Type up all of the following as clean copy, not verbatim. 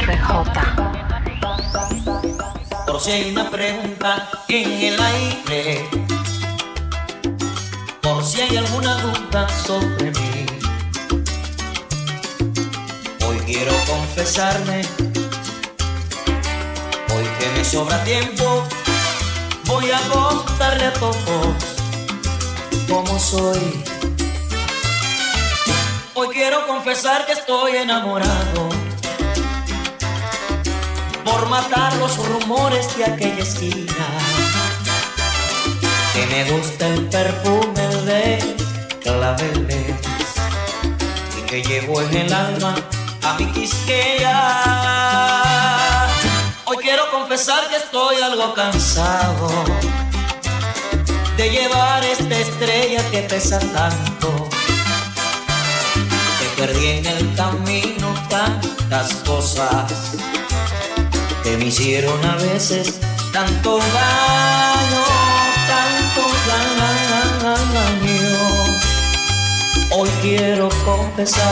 Por si hay una pregunta en el aire, por si hay alguna duda sobre mí, hoy quiero confesarme, hoy que me sobra tiempo, voy a contarle a todos cómo soy. Hoy quiero confesar que estoy enamorado, por matar los rumores de aquella esquina, que me gusta el perfume de claveles y que llevo en el alma a mi Quisqueya. Hoy quiero confesar que estoy algo cansado de llevar esta estrella que pesa tanto, que perdí en el camino tantas cosas que me hicieron a veces tanto daño, tanto daño. Hoy quiero confesar,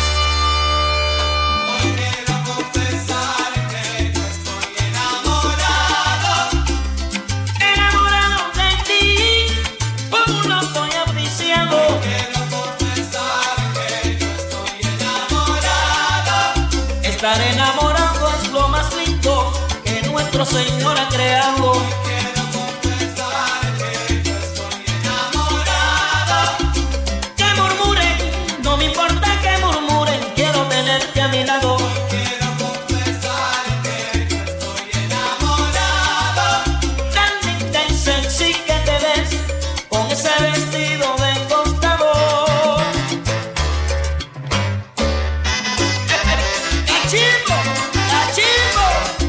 que yo estoy enamorado. enamorado de ti, como no estoy apreciado. Quiero confesar que yo estoy enamorado. Estar enamorado es lo más lindo que nuestro Señor ha creado. Quiero confesar que yo estoy enamorado. Que murmuren, no me importa que murmuren, quiero tenerte a mi lado. Quiero confesar que yo estoy enamorado. Tan linda y sexy que te ves con ese vestido de costado. ¡La chico! ¡La chico!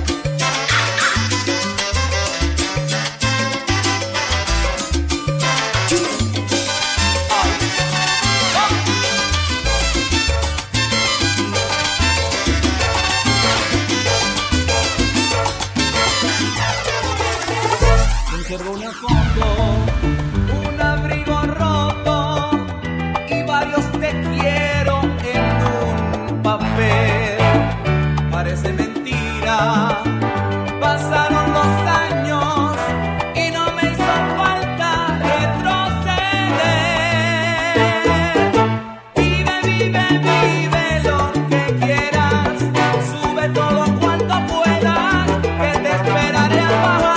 Conservo una foto, un abrigo roto y varios te quiero en un papel. Parece mentira, pasaron los años y no me hizo falta retroceder. Vive, vive, vive lo que quieras, sube todo cuanto puedas, que te esperaré al bajar.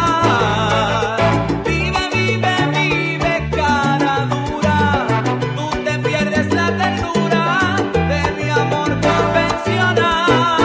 Vive, vive, vive, cara dura, tú te pierdes la ternura de mi amor convencional.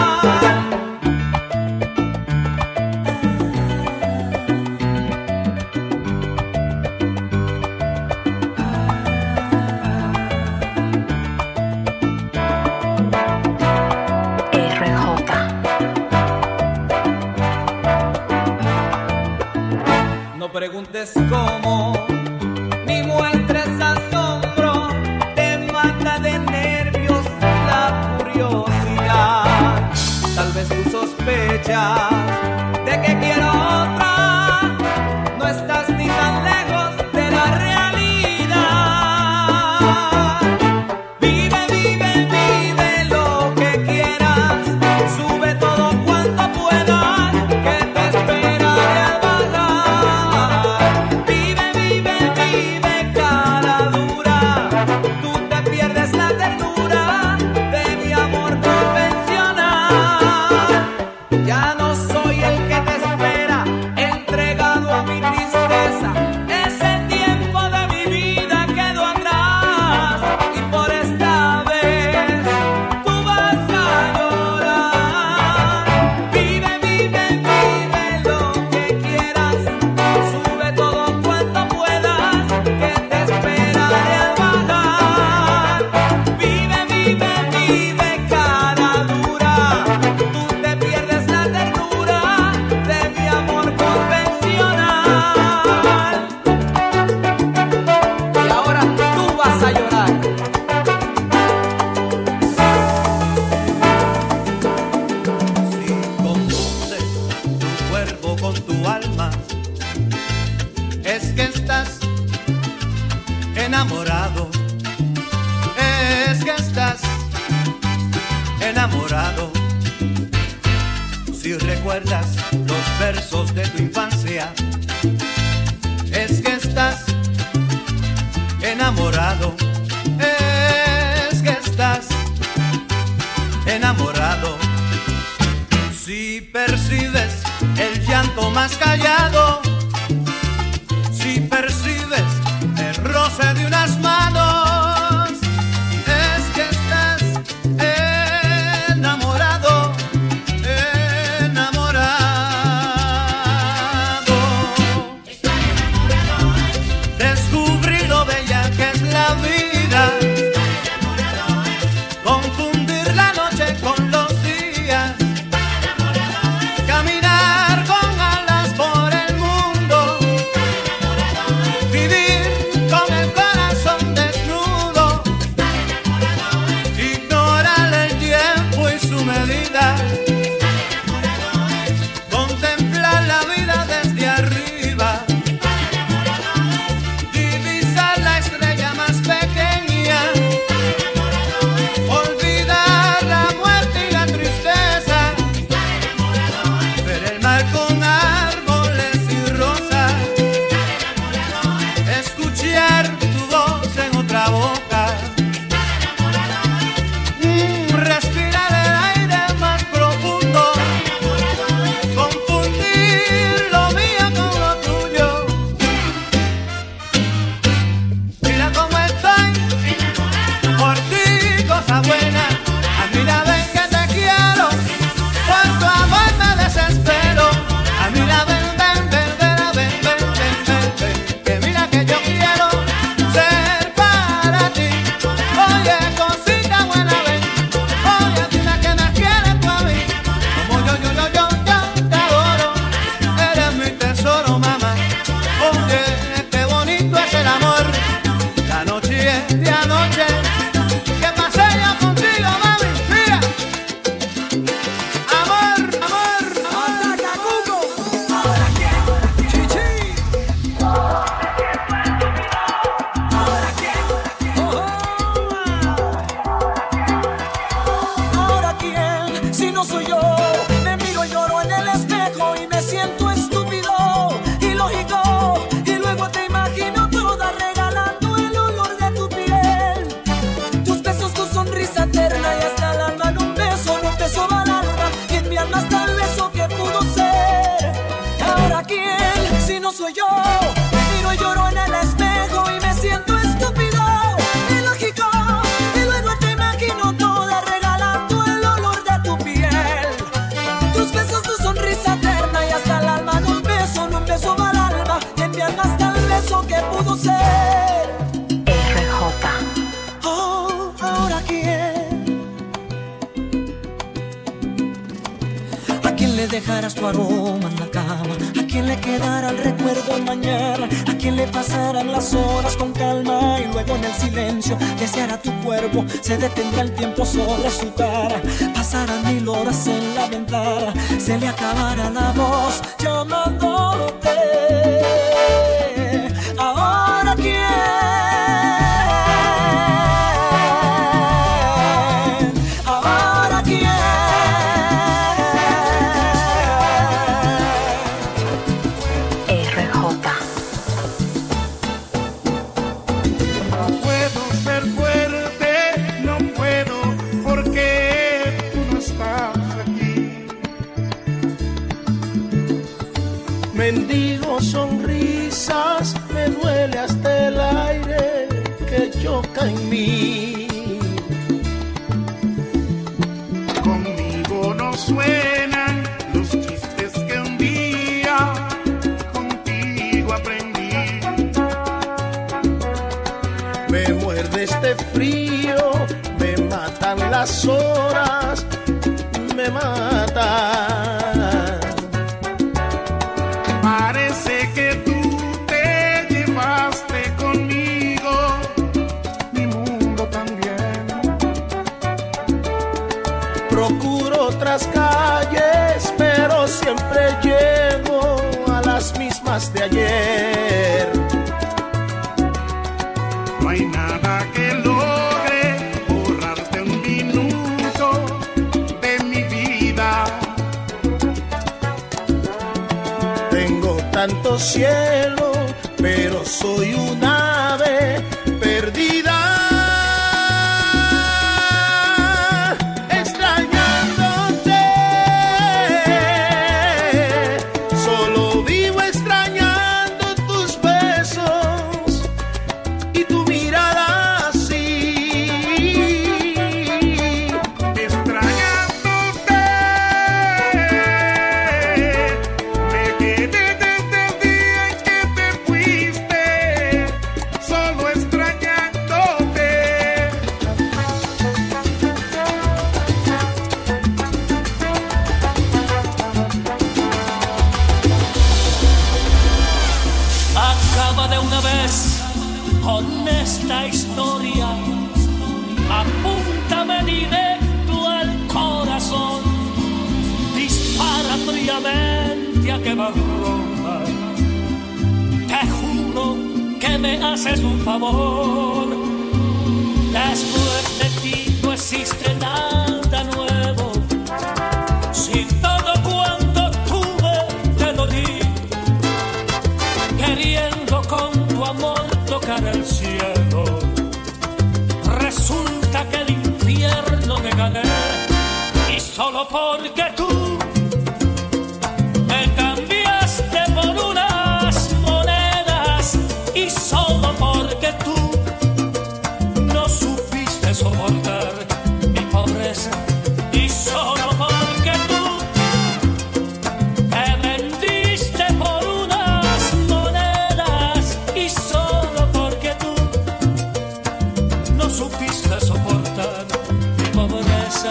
No preguntes cómo, ni muestres asombro, te mata de nervios la curiosidad. Tal vez tú sospechas de que quiero otra, no estás ni tan lejos de la realidad. Vive, vive, vive lo que quieras, sube todo cuanto puedas, que te esperaré al bajar. Vive, vive, vive, cara dura, tú te pierdes la ternura de mi amor convencional. Ya no soy Si recuerdas los versos de tu infancia, es que estás enamorado, es que estás enamorado. Si percibes el llanto más callado, si percibes el roce de unas manos, es que estás enamorado, enamorado. Descubrí lo bella que es la vida, confundir la noche con los días, caminar con alas por el mundo, vivir con el corazón desnudo, ignorar el tiempo y su medida, contemplar la vida desde arriba, divisar la estrella más pequeña, olvidar la muerte y la tristeza, ver el mar con árboles y rosas, escuchar tu voz en otra boca, respirar el aire más profundo, confundir lo mío con lo tuyo. Mira cómo estoy, por ti cosa buena. A mí la ven que te quiero, por tu amor me desespero. A mí la ven, ven, ven, ven, ven, ven, ven, ven, ven, que mira que yo quiero ser para ti. Oye, cosita buena, ven. Oye, dime que me quieres tú a mí. Como yo te adoro. Eres mi tesoro, mamá. Oye, qué bonito es el amor. La noche es de anoche que pasé yo contigo, mami. Mira. Amor, amor, amor. Ahora quién, chichi. Ahora quién, Ahora quién, si no soy yo, me miro y lloro en el espejo y me siento estúpido, ilógico, y luego te imagino toda regalando el olor de tu piel, tus besos, tu sonrisa eterna y hasta el alma en un beso va al alma y en mi alma está el beso que pudo ser. Ahora quién, si no soy yo, me miro y lloro en el espejo y me siento estúpido, ilógico, y luego te imagino toda regalando el olor de tu piel, tus besos, tu sonrisa eterna y hasta el alma en un beso va al alma y en mi alma está el beso que pudo ser. RJ. Oh, ahora quién. ¿A quién le dejarás tu aroma en la cama? ¿A quién le quedará el recuerdo mañana? ¿A quién le pasarán las horas con calma? Y luego en el silencio deseará tu cuerpo, se detendrá el tiempo sobre su cara. Pasarán 1000 horas en la ventana, se le acabará la voz llamándote. Ahora quién. Ahora quién. RJ. No puedo ser fuerte, no puedo, porque tú no estás aquí. Mendigo sonrisas, me duele hasta el aire que choca en mí. Conmigo no suenan los chistes que un día contigo aprendí. Me muerde este frío, me matan las horas, me matan. Parece que tú te llevaste conmigo mi mundo también. Procuro otras calles, pero siempre llego a las mismas de ayer. No hay nada que logre borrarte un minuto de mi vida. los cielos, pero soy un ave perdida. Haces un favor, después de ti no existe nada nuevo. Si todo cuanto tuve te lo di, queriendo con tu amor tocar el cielo, resulta que el infierno me gané. Y solo porque tú me cambiaste por unas monedas, y solo porque tú no supiste soportar mi pobreza, y solo porque tú me vendiste por unas monedas, y solo porque tú no supiste soportar mi pobreza.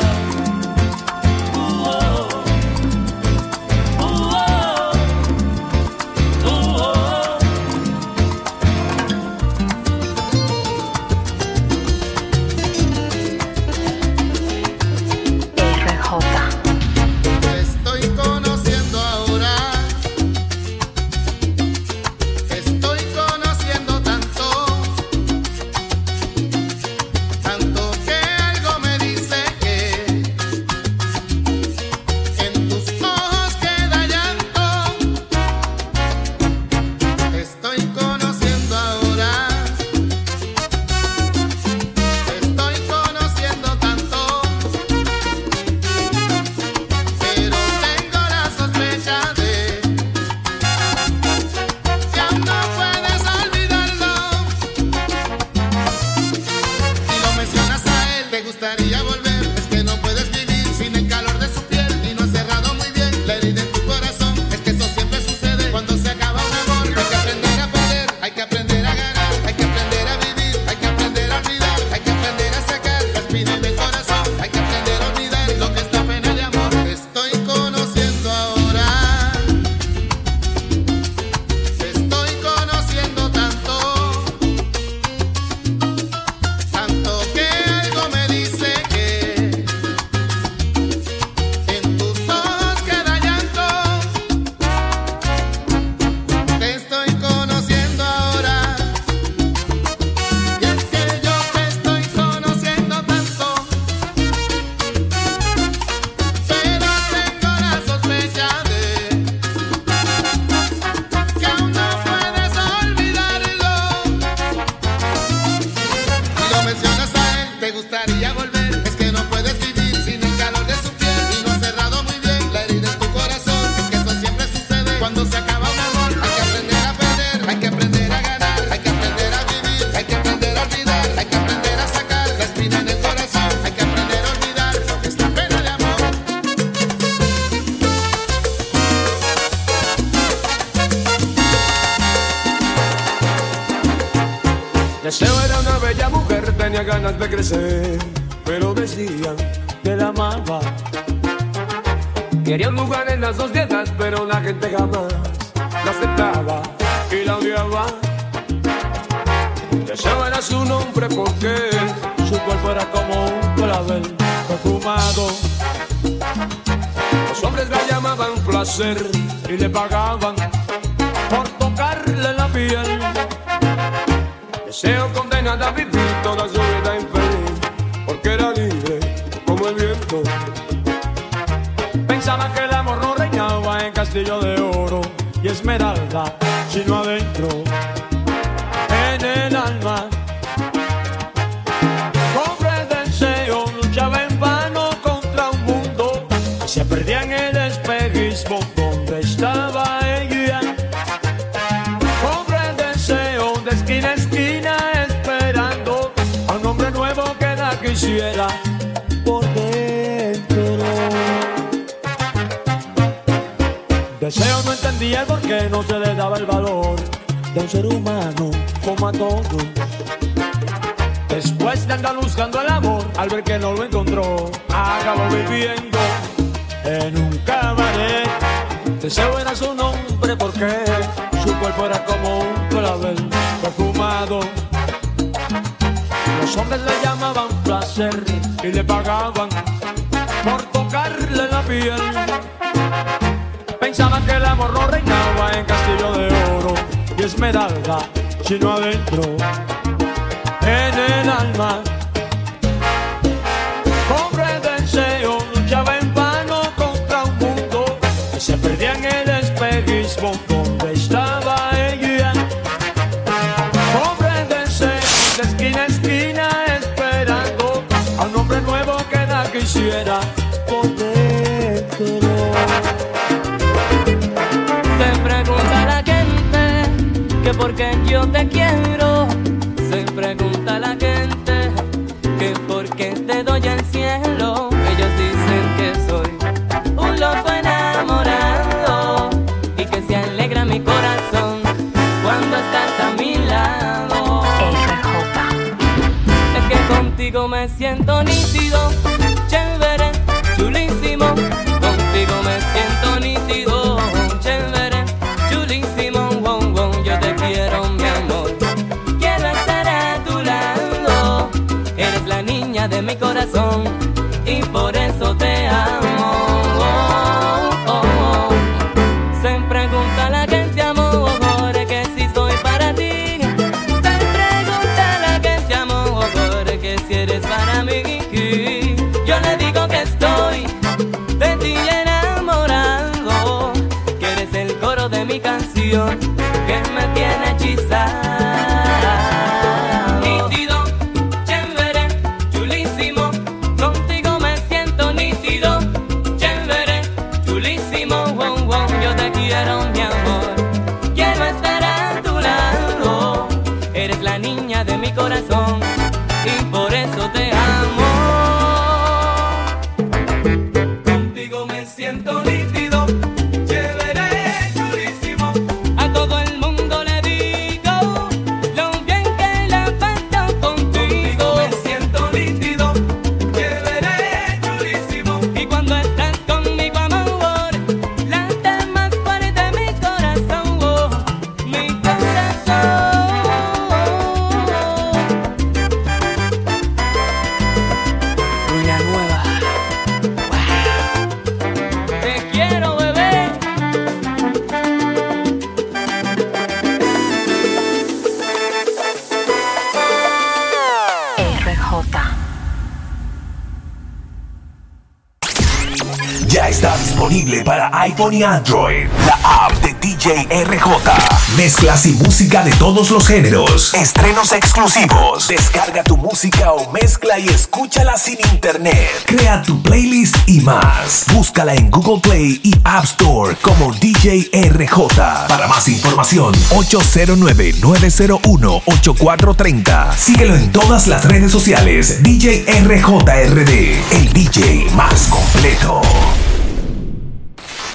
Deseo era una bella mujer, tenía ganas de crecer, pero decían que la amaba. Quería un lugar en las dos dietas, pero la gente jamás la aceptaba y la odiaba. Deseo era su nombre porque su cuerpo era como un clavel perfumado. Los hombres la llamaban placer y le pagaban por tocarle la piel. Deseo condenada a vivir toda su vida infeliz, porque era libre como el viento. Pensaba que el amor no reinaba en Castillo de Oro, y es esmeralda, sino adentro, en el alma. Pobre deseo, luchaba en vano contra un mundo y se perdía en el espejismo donde estaba ella. Pobre deseo, de esquina a esquina esperando a un hombre nuevo que la quisiera por dentro. Deseo no entendía el por qué no se le daba el valor de un ser humano como a todos. Después de andar buscando el amor, al ver que no lo encontró, acabó viviendo en un cabaret. Deseo era su nombre porque su cuerpo era como un clavel perfumado. Los hombres le llamaban placer y le pagaban por tocarle la piel. Pensaban que el amor no reinaba en castillo de oro y esmeralda, sino adentro, en el alma. Pobre deseo, luchaba en vano contra un mundo que se perdía en el espejismo donde estaba ella. Pobre deseo, de esquina a esquina esperando a un hombre nuevo que la quisiera por dentro. Se pregunta la gente que por qué yo te quiero. Se pregunta la gente que por qué te doy el cielo. Ellos dicen que soy un loco enamorado y que se alegra mi corazón cuando estás a mi lado. Es que contigo me siento nítido, chévere, chulísimo. Contigo me siento nítido, chévere, chulísimo. Wow, wow, yo te quiero, mi amor. Quiero estar a tu lado. Eres la niña de mi corazón y por eso te amo. Oh, oh, oh. Se pregunta la gente, amor, que si soy para ti. Se pregunta la gente, amor, que si eres para mí. Yo le digo que estoy de ti enamorado, que eres el coro de mi canción que me tiene hechizado. Nítido, chévere, chulísimo. Contigo me siento nítido, chévere, chulísimo. Wow, wow, yo te quiero, mi amor. Quiero estar a tu lado. Eres la niña de mi corazón y por eso te amo. Contigo me siento nítido, chévere, chulísimo. A todo el mundo le digo lo bien que la paso contigo. Me siento nítido, chévere, chulísimo. Y cuando estás conmigo, amor, late más fuerte mi corazón, oh, mi corazón. Una nueva. Te quiero, bebé. Ya está disponible para iPhone y Android la app de DJ RJ. Mezclas y música de todos los géneros. Estrenos exclusivos. Descarga tu música o mezcla y escúchala sin internet. Crea tu playlist y más. Búscala en Google Play y App Store como DJ RJ. Para más información, 809-901-8430. Síguelo en todas las redes sociales. DJ RJRD, el DJ más completo.